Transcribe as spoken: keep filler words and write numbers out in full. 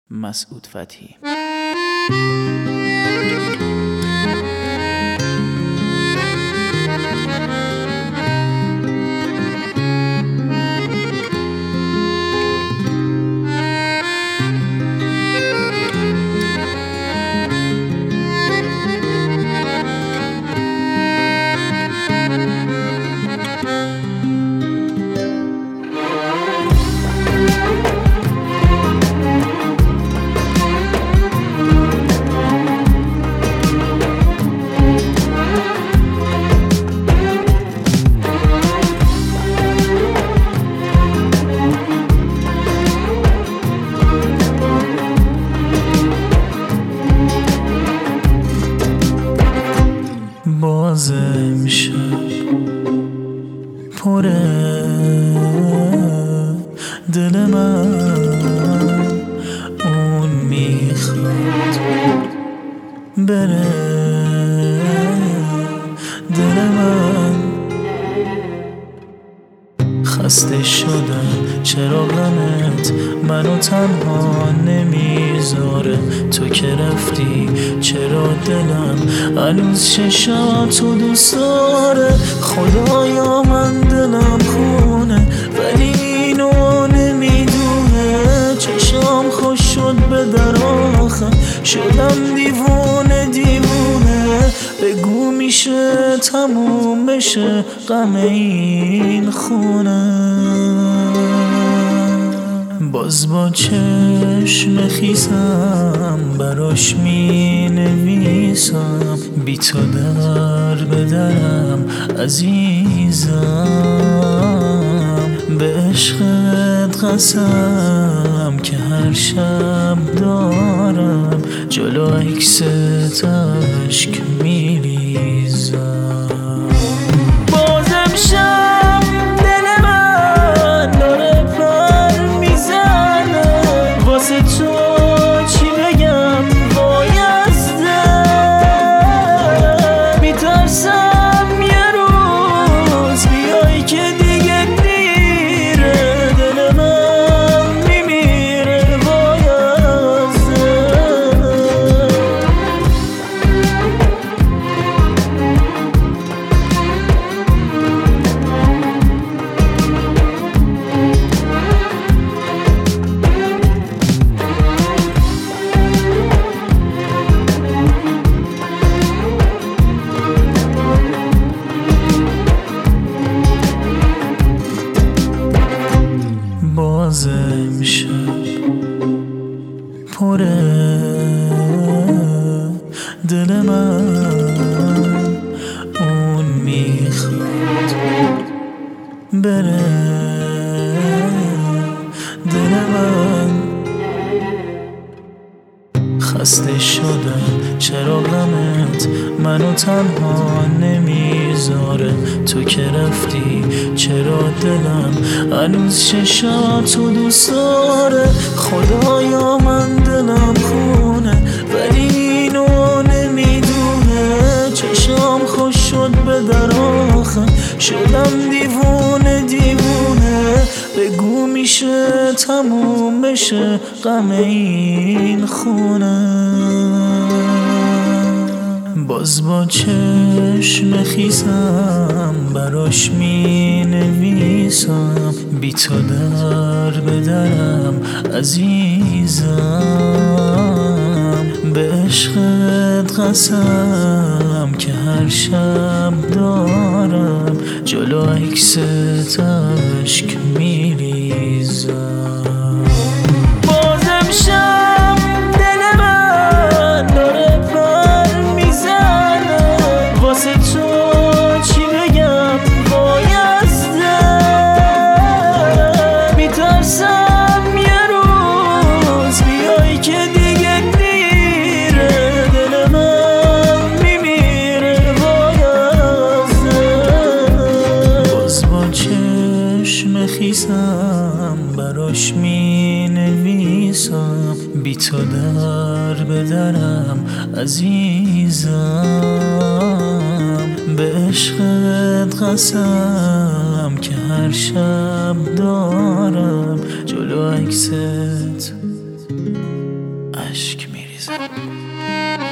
مسعود فتحی. باز امشب پره دل من، اون میخواد بره دل من. خسته شدم چرا غمت منو تنها نمیذاره، تو که رفتی چرا دلم هنوز چشاتو دوست داره. خدایا من دلم خونه ولی اینو نمیدونه، چشام خوش شد به در آخر شدم دیوونه دیوونه. بگو میشه تموم بشه غم این خونه، باز با چشم خیسم براش می نویسم، بی تو در به درم عزیزم. به عشقت قسم که هر شب دارم جلو عکست اشک می ریزم. باز امشب دل من داره پر میزنه، واسه تو چی بگم بایسته. میترسم یه روز بیای که دیگه دیره، دل من میمیره بایسته. باز امشب پره دل من، اون میخواد بره دل من. خسته شدم چرا غمت منو تنها نمیذاره، تو که رفتی چرا دلم هنوز چشاتو دوست داره. خدایا من دلم خونه ولی اینو نمیدونه، چشام خوش شد به در آخر شدم دیوونه دیوونه. بگو میشه تموم بشه غم این خونه، باز با چشم خیسم براش می نویسم، بی تو در به درم عزیزم. به عشقت قسم که هر شب دارم جلو عکست اشک می ریزم. باز امشب دل من داره پر میزنه، واسه تو چی بگم بایسته. میترسم یه روز بیای که دیگه دیره، دل من میمیره بایسته. باز با چشم خیسم براش می نویسم، بی تو در به درم عزیزم. به عشقت قسم که هر شب دارم جلو عکست اشک میریزم.